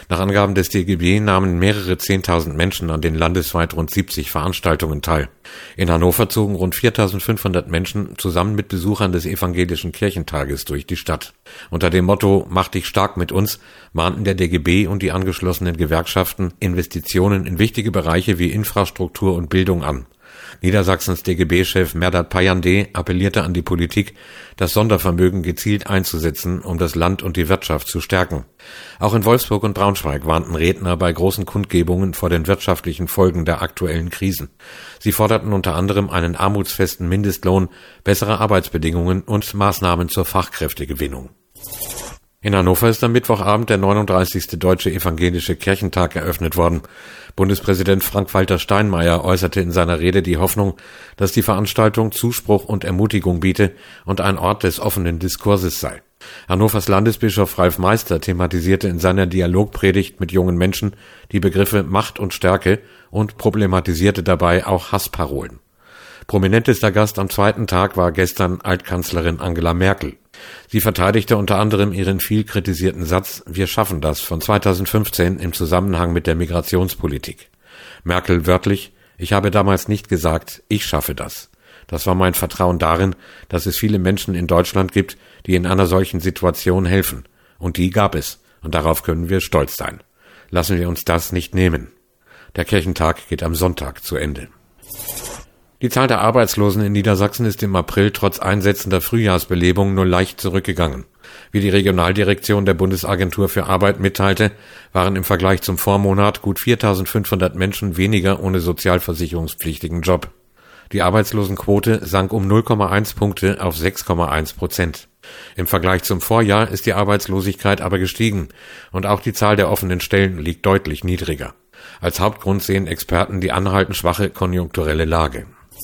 Nach Angaben des DGB nahmen mehrere 10.000 Menschen an den landesweit rund 70 Veranstaltungen teil. In Hannover zogen rund 4.500 Menschen zusammen mit Besuchern des Evangelischen Kirchentages durch die Stadt. Unter dem Motto „Mach dich stark mit uns" mahnten der DGB und die angeschlossenen Gewerkschaften Investitionen in wichtige Bereiche wie Infrastruktur und Bildung an. Niedersachsens DGB-Chef Merdat Payandeh appellierte an die Politik, das Sondervermögen gezielt einzusetzen, um das Land und die Wirtschaft zu stärken. Auch in Wolfsburg und Braunschweig warnten Redner bei großen Kundgebungen vor den wirtschaftlichen Folgen der aktuellen Krisen. Sie forderten unter anderem einen armutsfesten Mindestlohn, bessere Arbeitsbedingungen und Maßnahmen zur Fachkräftegewinnung. In Hannover ist am Mittwochabend der 39. Deutsche Evangelische Kirchentag eröffnet worden. Bundespräsident Frank-Walter Steinmeier äußerte in seiner Rede die Hoffnung, dass die Veranstaltung Zuspruch und Ermutigung biete und ein Ort des offenen Diskurses sei. Hannovers Landesbischof Ralf Meister thematisierte in seiner Dialogpredigt mit jungen Menschen die Begriffe Macht und Stärke und problematisierte dabei auch Hassparolen. Prominentester Gast am zweiten Tag war gestern Altkanzlerin Angela Merkel. Sie verteidigte unter anderem ihren viel kritisierten Satz „Wir schaffen das" von 2015 im Zusammenhang mit der Migrationspolitik. Merkel wörtlich: „Ich habe damals nicht gesagt, ich schaffe das. Das war mein Vertrauen darin, dass es viele Menschen in Deutschland gibt, die in einer solchen Situation helfen. Und die gab es. Und darauf können wir stolz sein. Lassen wir uns das nicht nehmen." Der Kirchentag geht am Sonntag zu Ende. Die Zahl der Arbeitslosen in Niedersachsen ist im April trotz einsetzender Frühjahrsbelebung nur leicht zurückgegangen. Wie die Regionaldirektion der Bundesagentur für Arbeit mitteilte, waren im Vergleich zum Vormonat gut 4.500 Menschen weniger ohne sozialversicherungspflichtigen Job. Die Arbeitslosenquote sank um 0,1 Punkte auf 6,1%. Im Vergleich zum Vorjahr ist die Arbeitslosigkeit aber gestiegen und auch die Zahl der offenen Stellen liegt deutlich niedriger. Als Hauptgrund sehen Experten die anhaltend schwache konjunkturelle Lage.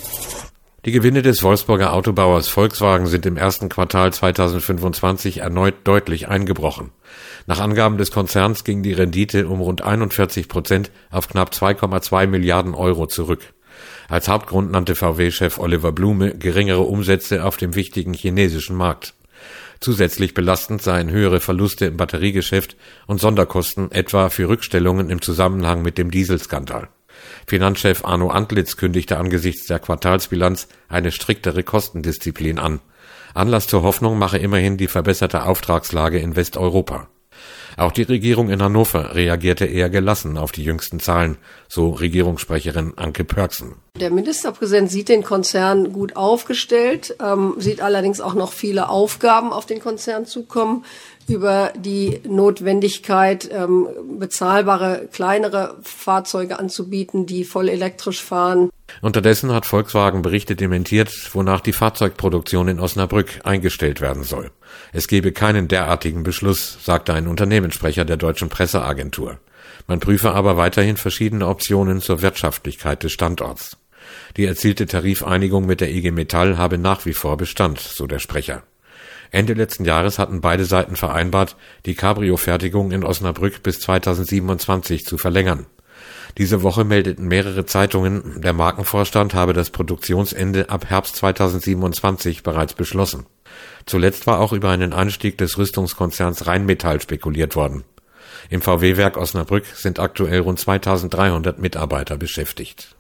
Die Gewinne des Wolfsburger Autobauers Volkswagen sind im ersten Quartal 2025 erneut deutlich eingebrochen. Nach Angaben des Konzerns ging die Rendite um rund 41% auf knapp 2,2 Milliarden Euro zurück. Als Hauptgrund nannte VW-Chef Oliver Blume geringere Umsätze auf dem wichtigen chinesischen Markt. Zusätzlich belastend seien höhere Verluste im Batteriegeschäft und Sonderkosten etwa für Rückstellungen im Zusammenhang mit dem Dieselskandal. Finanzchef Arno Antlitz kündigte angesichts der Quartalsbilanz eine striktere Kostendisziplin an. Anlass zur Hoffnung mache immerhin die verbesserte Auftragslage in Westeuropa. Auch die Regierung in Hannover reagierte eher gelassen auf die jüngsten Zahlen, so Regierungssprecherin Anke Pörksen. Der Ministerpräsident sieht den Konzern gut aufgestellt, sieht allerdings auch noch viele Aufgaben auf den Konzern zukommen, über die Notwendigkeit, bezahlbare, kleinere Fahrzeuge anzubieten, die voll elektrisch fahren. Unterdessen hat Volkswagen Berichte dementiert, wonach die Fahrzeugproduktion in Osnabrück eingestellt werden soll. Es gebe keinen derartigen Beschluss, sagte ein Unternehmenssprecher der deutschen Presseagentur. Man prüfe aber weiterhin verschiedene Optionen zur Wirtschaftlichkeit des Standorts. Die erzielte Tarifeinigung mit der IG Metall habe nach wie vor Bestand, so der Sprecher. Ende letzten Jahres hatten beide Seiten vereinbart, die Cabrio-Fertigung in Osnabrück bis 2027 zu verlängern. Diese Woche meldeten mehrere Zeitungen, der Markenvorstand habe das Produktionsende ab Herbst 2027 bereits beschlossen. Zuletzt war auch über einen Anstieg des Rüstungskonzerns Rheinmetall spekuliert worden. Im VW-Werk Osnabrück sind aktuell rund 2.300 Mitarbeiter beschäftigt.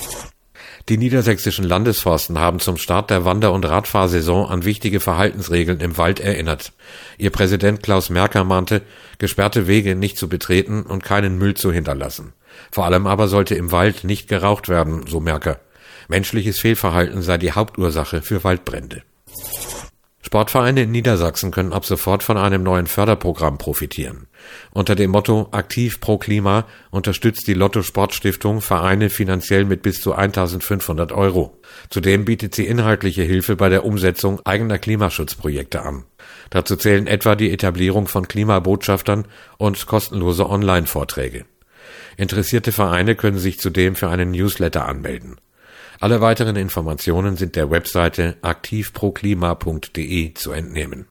Die niedersächsischen Landesforsten haben zum Start der Wander- und Radfahrsaison an wichtige Verhaltensregeln im Wald erinnert. Ihr Präsident Klaus Merker mahnte, gesperrte Wege nicht zu betreten und keinen Müll zu hinterlassen. Vor allem aber sollte im Wald nicht geraucht werden, so Merker. Menschliches Fehlverhalten sei die Hauptursache für Waldbrände. Sportvereine in Niedersachsen können ab sofort von einem neuen Förderprogramm profitieren. Unter dem Motto Aktiv pro Klima unterstützt die Lotto Sportstiftung Vereine finanziell mit bis zu 1.500 Euro. Zudem bietet sie inhaltliche Hilfe bei der Umsetzung eigener Klimaschutzprojekte an. Dazu zählen etwa die Etablierung von Klimabotschaftern und kostenlose Online-Vorträge. Interessierte Vereine können sich zudem für einen Newsletter anmelden. Alle weiteren Informationen sind der Webseite aktivproklima.de zu entnehmen.